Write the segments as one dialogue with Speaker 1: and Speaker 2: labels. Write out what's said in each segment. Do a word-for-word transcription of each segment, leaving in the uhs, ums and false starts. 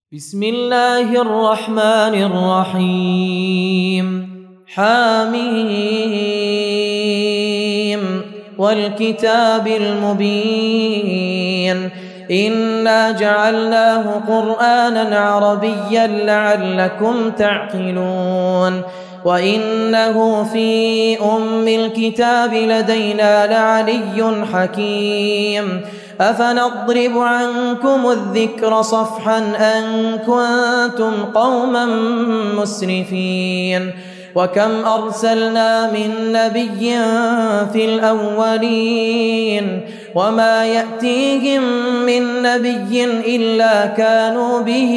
Speaker 1: بسم الله الرحمن الرحيم حميم والكتاب المبين إنا جعلناه قرآنا عربيا لعلكم تعقلون وإنه في أم الكتاب لدينا لعلي حكيم أفنضرب عنكم الذكر صفحا أن كنتم قوما مسرفين وكم أرسلنا من نبي في الأولين وما يأتيهم من نبي إلا كانوا به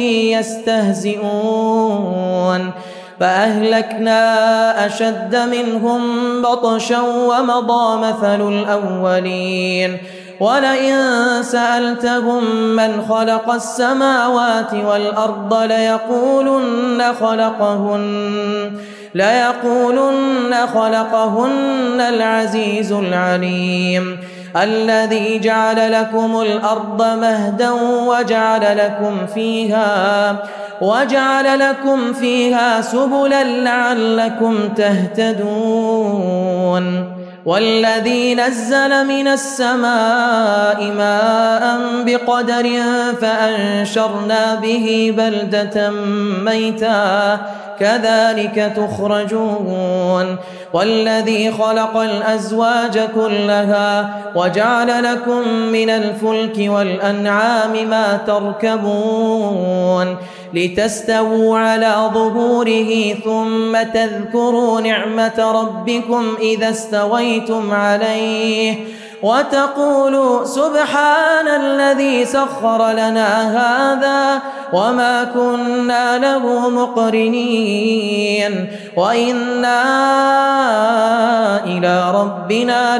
Speaker 1: يستهزئون فأهلكنا أشد منهم بطشا ومضى مثل الأولين ولئن سألتهم من خلق السماوات والأرض ليقولن خلقهن ليقولن خلقهن العزيز العليم الذي جعل لكم الأرض مهدا وجعل لكم فيها وجعل لكم فيها سبلا لعلكم تهتدون والذي نزل من السماء ماء بقدر فأنشرنا به بلدة ميتا كذلك تخرجون والذي خلق الأزواج كلها وجعل لكم من الفلك والأنعام ما تركبون لتستووا على ظهوره ثم تذكروا نعمة ربكم إذا استويتم عليه وتقولوا سبحان الذي سخر لنا هذا وما كنا له مقرنين وإنا إلى ربنا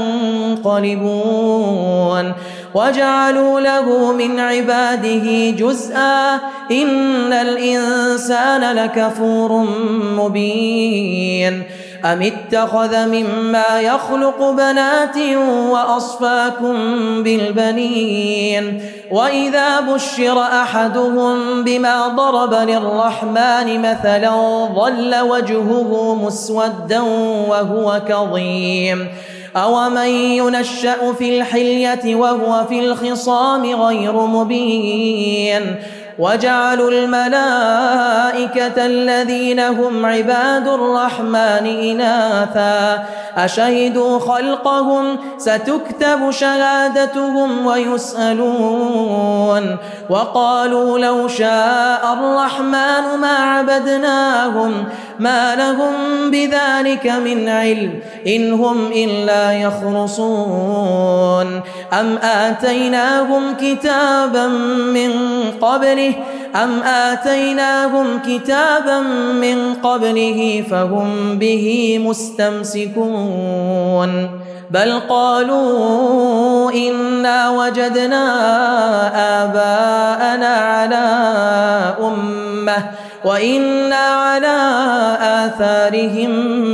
Speaker 1: لمنقلبون وجعلوا له من عباده جزءا إن الإنسان لكفور مبين أم اتخذ مما يخلق بنات وأصفاكم بالبنين وإذا بشر أحدهم بما ضرب للرحمن مثلا ظل وجهه مسودا وهو كظيم أومن ينشأ في الحلية وهو في الخصام غير مبين وجعلوا الملائكة الذين هم عباد الرحمن إناثا أشهدوا خلقهم ستكتب شهادتهم ويسألون وقالوا لو شاء الرحمن ما عبدناهم ما لهم بذلك من علم إن هم إلا يخرصون أم آتيناهم كتابا من قبله أم آتيناهم كتابا من قبله فهم به مستمسكون بل قالوا إنا وجدنا آباءنا على أمة وإنا على آثارهم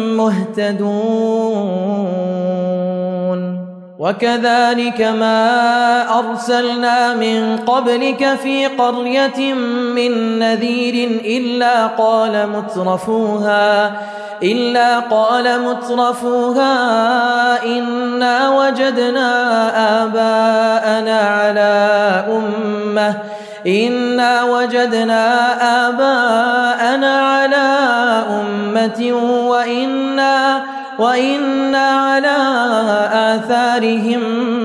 Speaker 1: مهتدون وكذلك ما أرسلنا من قبلك في قرية من نذير إلا قال مترفوها إلا قال مترفوها إنا وجدنا آباءنا على أمة إنا وجدنا آباءنا على أمة وإنا وإنا على آثارهم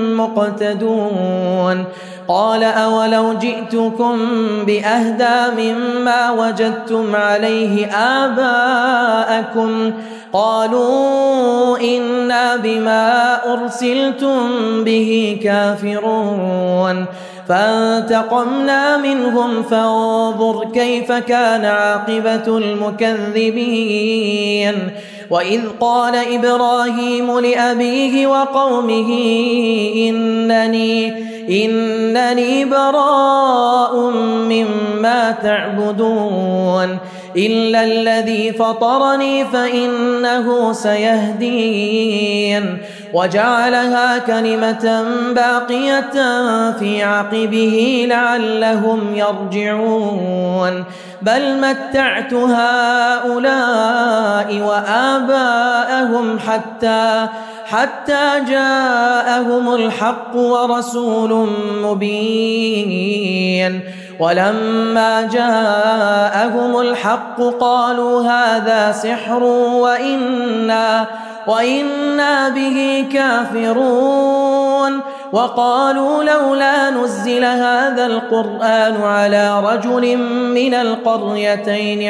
Speaker 1: مقتدون قال أولو جئتكم بأهدى مما وجدتم عليه آباءكم قالوا إنا بما أرسلتم به كافرون فانتقمنا منهم فانظر كيف كان عاقبة المكذبين وإذ قال إبراهيم لأبيه وقومه إنني إنني براء مما تعبدون إلا الذي فطرني فإنه سيهدين وجعلها كلمة باقية في عقبه لعلهم يرجعون بل متعت هؤلاء وآباءهم حتى حتى جاءهم الحق ورسول مبين ولما جاءهم الحق قالوا هذا سحر وإنا وإنا به كافرون وقالوا لولا نزل هذا القرآن على رجل من القريتين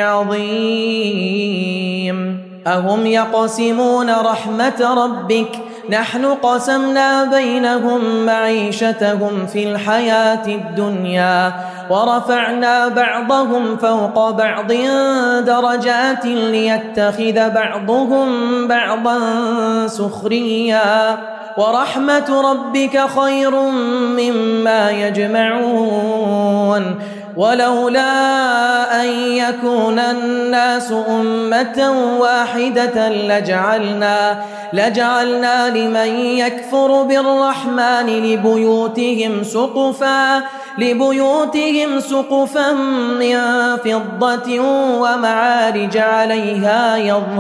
Speaker 1: عظيم أهم يقسمون رحمة ربك نحن قسمنا بينهم معيشتهم في الحياة الدنيا ورفعنا بعضهم فوق بعض درجات ليتخذ بعضهم بعضا سخريا ورحمة ربك خير مما يجمعون ولولا أن يكون الناس أمة واحدة لجعلنا لجعلنا لمن يكفر بالرحمن لبيوتهم سقفا لبيوتهم سقفا من فضة ومعارج عليها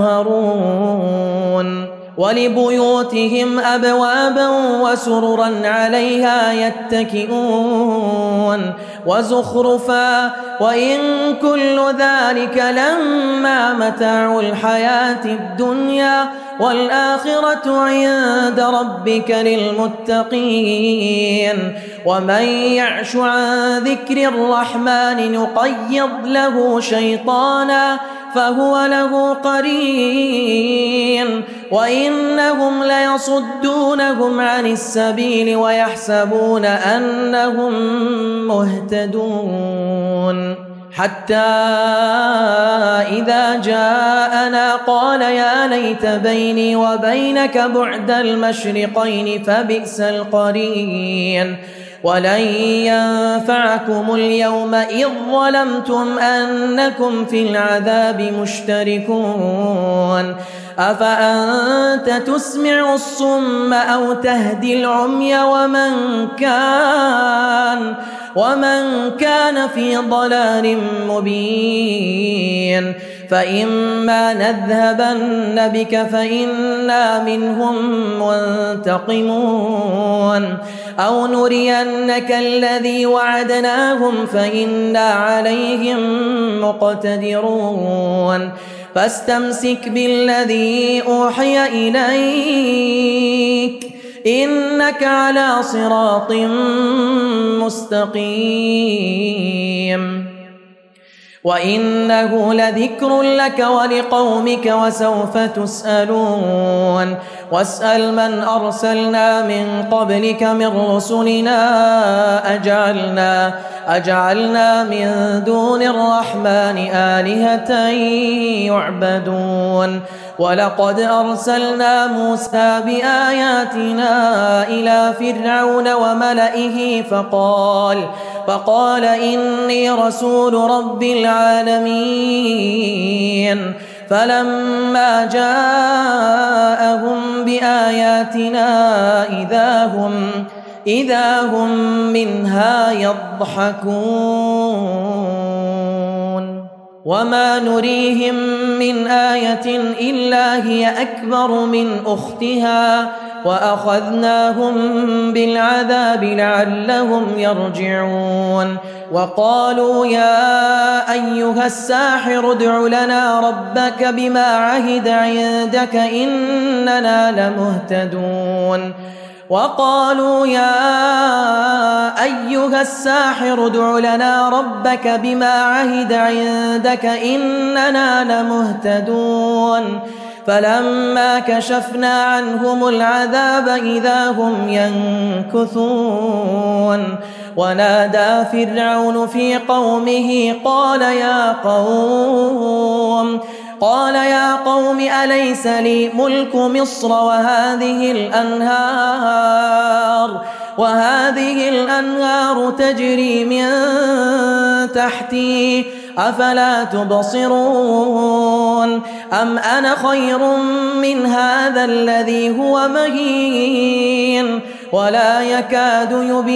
Speaker 1: يظهرون ولبيوتهم أبوابا وسررا عليها يتكئون وزخرفا وإن كل ذلك لما متاع الحياة الدنيا والآخرة عند ربك للمتقين ومن يعش عن ذكر الرحمن نقيض له شيطانا فهو له قرين وإنهم ليصدونهم عن السبيل ويحسبون أنهم مهتدون حتى إذا جاءنا قال يا ليت بيني وبينك بعد المشرقين فبئس القرين ولن ينفعكم اليوم إذ ظلمتم أنكم في العذاب مشتركون أفأنت تسمع الصم أو تهدي العمي ومن كان ومن كان في ضلال مبين فإما نذهبن بك فإنا منهم منتقمون أو نرينك الذي وعدناهم فإنا عليهم مقتدرون فاستمسك بالذي أوحي إليك إنك على صراط مستقيم وإنه لذكر لك ولقومك وسوف تسألون واسأل من أرسلنا من قبلك من رسلنا أجعلنا أجعلنا من دون الرحمن آلهة يعبدون ولقد أرسلنا موسى بآياتنا إلى فرعون وملئه فقال فقال إني رسول رب العالمين فلما جاءهم بآياتنا إذا هم إذا هم منها يضحكون وما نريهم من آية إلا هي أكبر من أختها وأخذناهم بالعذاب لعلهم يرجعون وقالوا يا أيها الساحر ادع لنا ربك بما عهد عندك إننا لمهتدون وقالوا يا أيها الساحر ادع لنا ربك بما عهد عندك إننا لمهتدون فلما كشفنا عنهم العذاب إذا هم ينكثون ونادى فرعون في قومه قال يا قوم قال يا قوم أليس لي ملك مصر وهذه الأنهار وهذه الأنهار تجري من تحتي أفلا تبصرون أم أنا خير من هذا الذي هو مهين ولا يكاد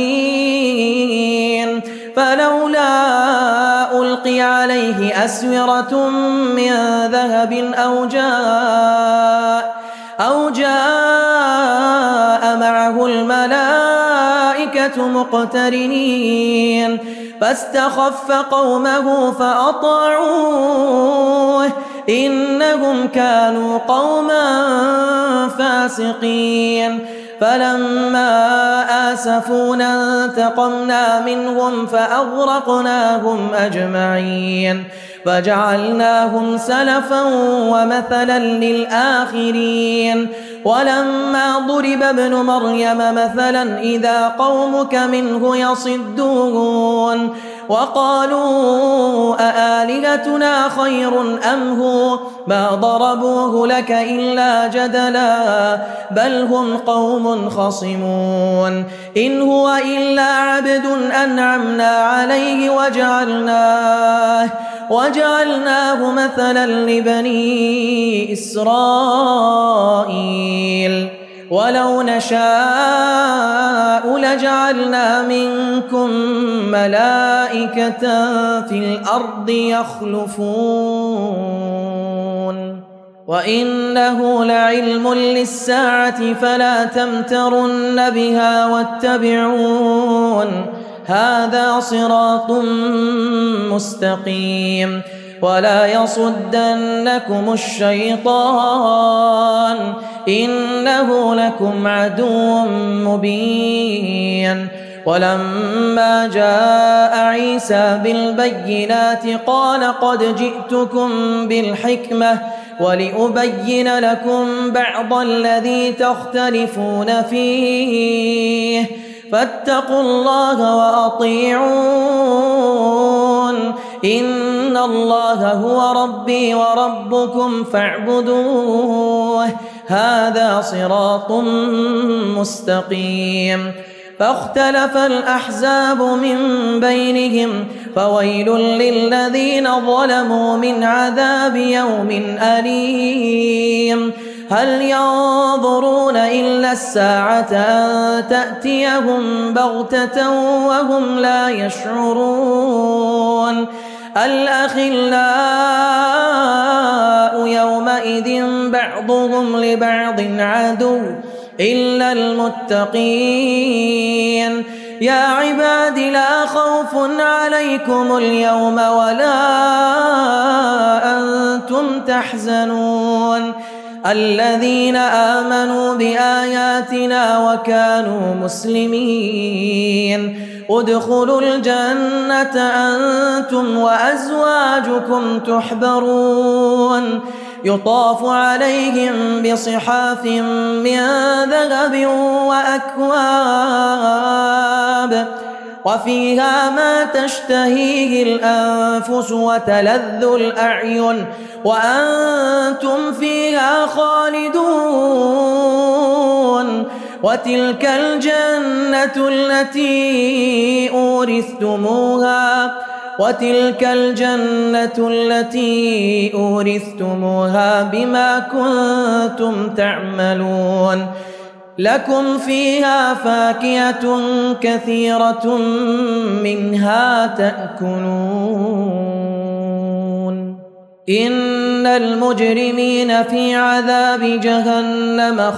Speaker 1: يبين فلولا ألقي عليه أسورة من ذهب أو جاء أو جاء معه الملائكة مقترنين فاستخف قومه فأطاعوه إنهم كانوا قوما فاسقين فلما آسفونا انتقمنا منهم فأغرقناهم أجمعين فجعلناهم سلفا ومثلا للآخرين ولما ضرب ابن مريم مثلا إذا قومك منه يصدون وقالوا أآلهتنا خير أم هو ما ضربوه لك إلا جدلا بل هم قوم خصمون إن هو إلا عبد أنعمنا عليه وجعلناه وجعلناه مثلا لبني إسرائيل ولو نشاء لجعلنا منكم ملائكة في الأرض يخلفون وإنه لعلم للساعة فلا تمترن بها واتبعون هذا صراط مستقيم ولا يصدنكم الشيطان إنه لكم عدو مبين ولما جاء عيسى بالبينات قال قد جئتكم بالحكمة ولأبين لكم بعض الذي تختلفون فيه فاتقوا الله وأطيعون إن الله هو ربي وربكم فاعبدوه هذا صراط مستقيم فاختلف الأحزاب من بينهم فويل للذين ظلموا من عذاب يوم أليم هل ينظرون إلا الساعة أن تأتيهم بغتة وهم لا يشعرون الأخلاء يومئذ بعضهم لبعض عدو إلا المتقين يا عباد لا خوف عليكم اليوم ولا أنتم تحزنون الذين آمنوا بآياتنا وكانوا مسلمين ادخلوا الجنة أنتم وأزواجكم تحبرون يطاف عليهم بصحاف من ذهب وأكواب وفيها ما تشتهيه الأنفس وتلذ الأعين وأنتم فيها خالدون وتلك الجنة التي أورثتموها وتلك الجنة التي أورثتموها بما كنتم تعملون لكم فيها فاكهة كثيرة منها تأكلون إن المجرمين في عذاب جهنم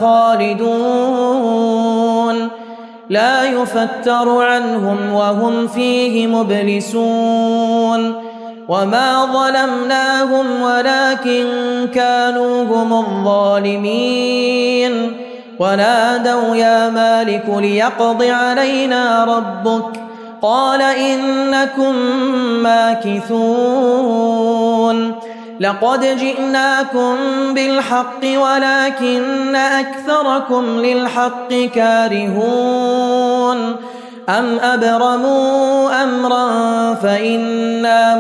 Speaker 1: خالدون لا يفتر عنهم وهم فيه مبلسون وما ظلمناهم ولكن كانوا هم الظالمين ونادوا يا مالك ليقض علينا ربك قال إنكم ماكثون لقد جئناكم بالحق ولكن أكثركم للحق كارهون أم أبرموا أمرا فإنا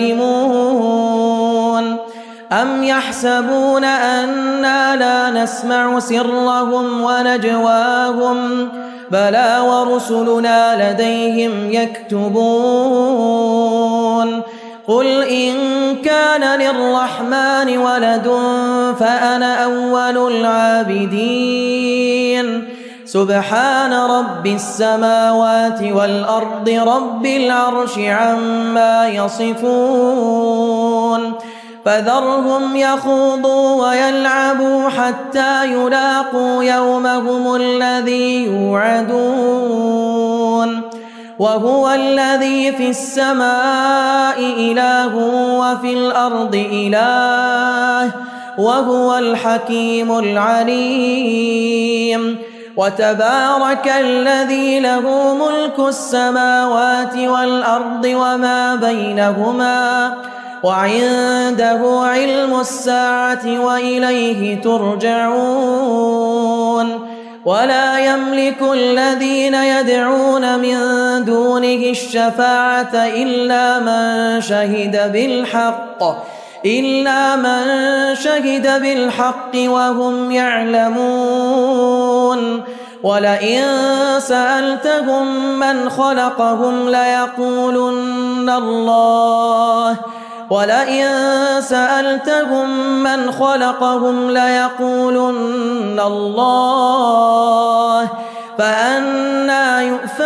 Speaker 1: مبرمون أم يحسبون أنا لا نسمع سرهم ونجواهم بلى ورسلنا لديهم يكتبون قل إن كان للرحمن ولد فأنا أول العابدين سبحان رب السماوات والأرض رب العرش عما يصفون فذرهم يخوضوا ويلعبوا حتى يلاقوا يومهم الذي يوعدون وهو الذي في السماء إله وفي الأرض إله وهو الحكيم العليم وتبارك الذي له ملك السماوات والأرض وما بينهما وعنده علم الساعة وإليه ترجعون ولا يملك الذين يدعون من دونه الشفاعة إلا من شهد بالحق إلا من شهد بالحق وهم يعلمون ولئن سألتهم من خلقهم ليقولن الله ولئن سألتهم من خلقهم ليقولن الله فأنى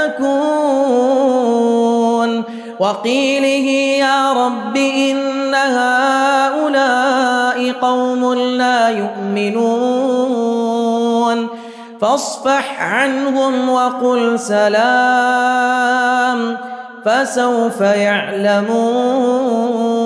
Speaker 1: يؤفكون وقيله يا رب إن هؤلاء قوم لا يؤمنون فاصفح عنهم وقل سلام فسوف يعلمون.